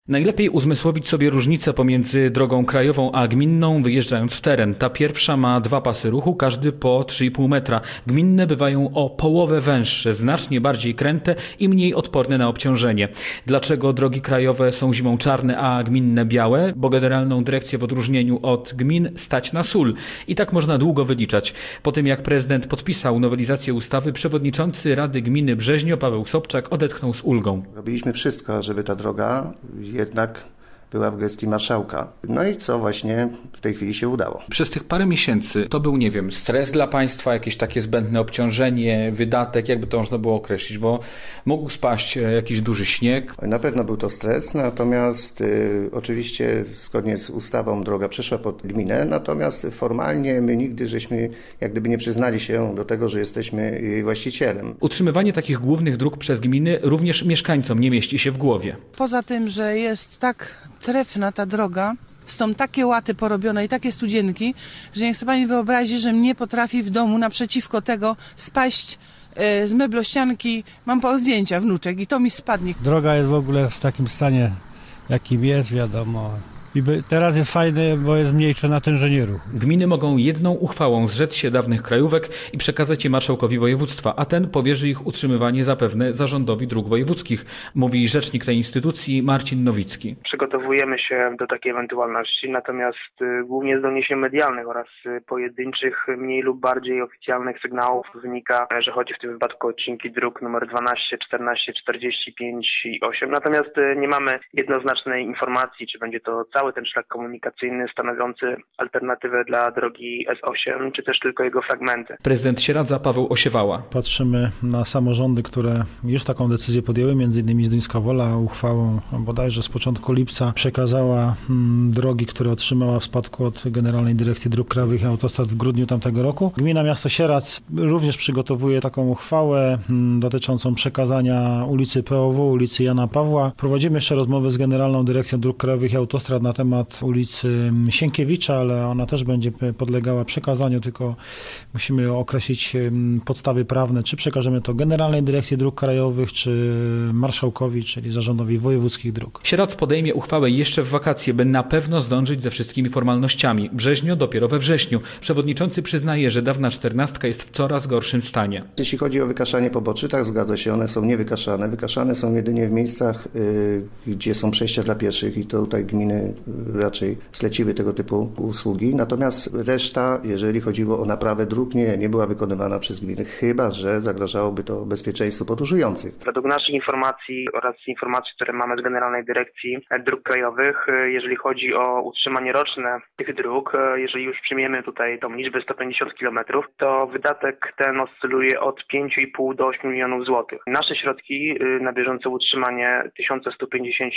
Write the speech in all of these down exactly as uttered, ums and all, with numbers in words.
Najlepiej uzmysłowić sobie różnicę pomiędzy drogą krajową a gminną, wyjeżdżając w teren. Ta pierwsza ma dwa pasy ruchu, każdy po trzy i pół metra. Gminne bywają o połowę węższe, znacznie bardziej kręte i mniej odporne na obciążenie. Dlaczego drogi krajowe są zimą czarne, a gminne białe? Bo generalną dyrekcję w odróżnieniu od gmin stać na sól. I tak można długo wyliczać. Po tym jak prezydent podpisał nowelizację ustawy, przewodniczący Rady Gminy Brzeźnio Paweł Sobczak odetchnął z ulgą. Robiliśmy wszystko, żeby ta droga jednak była w gestii marszałka. No i co właśnie w tej chwili się udało. Przez tych parę miesięcy to był, nie wiem, stres dla państwa, jakieś takie zbędne obciążenie, wydatek, jakby to można było określić, bo mógł spaść jakiś duży śnieg. Na pewno był to stres, natomiast y, oczywiście zgodnie z ustawą droga przeszła pod gminę, natomiast formalnie my nigdy żeśmy jak gdyby nie przyznali się do tego, że jesteśmy jej właścicielem. Utrzymywanie takich głównych dróg przez gminy również mieszkańcom nie mieści się w głowie. Poza tym, że jest tak trefna ta droga, są takie łaty porobione i takie studzienki, że niech sobie pani wyobrazi, że mnie potrafi w domu naprzeciwko tego spaść e, z meblościanki. Mam po zdjęcia wnuczek i to mi spadnie. Droga jest w ogóle w takim stanie, jakim jest, wiadomo. I teraz jest fajne, bo jest mniejsze natężenie ruchu. Gminy mogą jedną uchwałą zrzec się dawnych krajówek i przekazać je marszałkowi województwa, a ten powierzy ich utrzymywanie zapewne zarządowi dróg wojewódzkich, mówi rzecznik tej instytucji Marcin Nowicki. Przygotowujemy się do takiej ewentualności, natomiast głównie z doniesień medialnych oraz pojedynczych, mniej lub bardziej oficjalnych sygnałów wynika, że chodzi w tym wypadku o odcinki dróg numer dwanaście, czternaście, czterdzieści pięć i osiem. Natomiast nie mamy jednoznacznej informacji, czy będzie to cały ten szlak komunikacyjny stanowiący alternatywę dla drogi S osiem, czy też tylko jego fragmenty. Prezydent Sieradza Paweł Osiewała. Patrzymy na samorządy, które już taką decyzję podjęły, między innymi Zduńska Wola uchwałą bodajże z początku lipca przekazała hmm, drogi, które otrzymała w spadku od Generalnej Dyrekcji Dróg Krajowych i Autostrad w grudniu tamtego roku. Gmina Miasto Sieradz również przygotowuje taką uchwałę hmm, dotyczącą przekazania ulicy P O W, ulicy Jana Pawła. Prowadzimy jeszcze rozmowy z Generalną Dyrekcją Dróg Krajowych i Autostrad na temat ulicy Sienkiewicza, ale ona też będzie podlegała przekazaniu, tylko musimy określić podstawy prawne, czy przekażemy to Generalnej Dyrekcji Dróg Krajowych, czy marszałkowi, czyli zarządowi wojewódzkich dróg. Sieradz podejmie uchwałę jeszcze w wakacje, by na pewno zdążyć ze wszystkimi formalnościami. Brzeźnio dopiero we wrześniu. Przewodniczący przyznaje, że dawna czternastka jest w coraz gorszym stanie. Jeśli chodzi o wykaszanie poboczy, tak zgadza się, one są niewykaszane. Wykaszane są jedynie w miejscach, yy, gdzie są przejścia dla pieszych i to tutaj gminy raczej zleciły tego typu usługi. Natomiast reszta, jeżeli chodziło o naprawę dróg, nie, nie była wykonywana przez gminy, chyba że zagrażałoby to bezpieczeństwu podróżujących. Według naszych informacji oraz informacji, które mamy z Generalnej Dyrekcji Dróg Krajowych, jeżeli chodzi o utrzymanie roczne tych dróg, jeżeli już przyjmiemy tutaj tą liczbę sto pięćdziesiąt kilometrów, to wydatek ten oscyluje od pięć i pół do ośmiu milionów złotych. Nasze środki na bieżące utrzymanie tysiąc sto pięćdziesiąt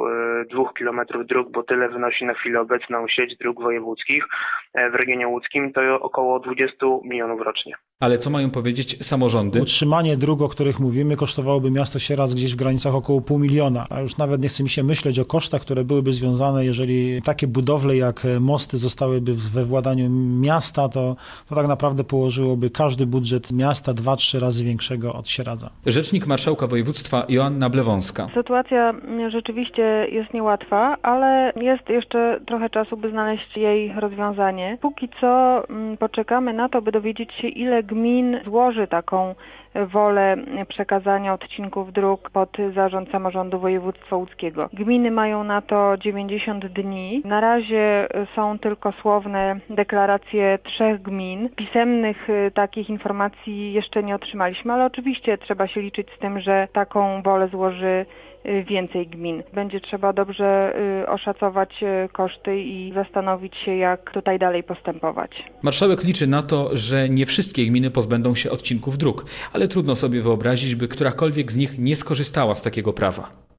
dwa kilometrów dróg, bo tyle wynosi na chwilę obecną sieć dróg wojewódzkich w regionie łódzkim, to około dwadzieścia milionów rocznie. Ale co mają powiedzieć samorządy? Utrzymanie dróg, o których mówimy, kosztowałoby miasto Sieradz gdzieś w granicach około pół miliona. A już nawet nie chce mi się myśleć o kosztach, które byłyby związane, jeżeli takie budowle jak mosty zostałyby we władaniu miasta, to, to tak naprawdę położyłoby każdy budżet miasta dwa, trzy razy większego od Sieradza. Rzecznik marszałka województwa Joanna Blewąska. Sytuacja rzeczywiście jest niełatwa, ale jest jeszcze trochę czasu, by znaleźć jej rozwiązanie. Póki co poczekamy na to, by dowiedzieć się, ile gmin złoży taką wolę przekazania odcinków dróg pod zarząd samorządu województwa łódzkiego. Gminy mają na to dziewięćdziesiąt dni. Na razie są tylko słowne deklaracje trzech gmin. Pisemnych takich informacji jeszcze nie otrzymaliśmy, ale oczywiście trzeba się liczyć z tym, że taką wolę złoży więcej gmin. Będzie trzeba dobrze oszacować koszty i zastanowić się, jak tutaj dalej postępować. Marszałek liczy na to, że nie wszystkie gminy pozbędą się odcinków dróg, ale trudno sobie wyobrazić, by którakolwiek z nich nie skorzystała z takiego prawa.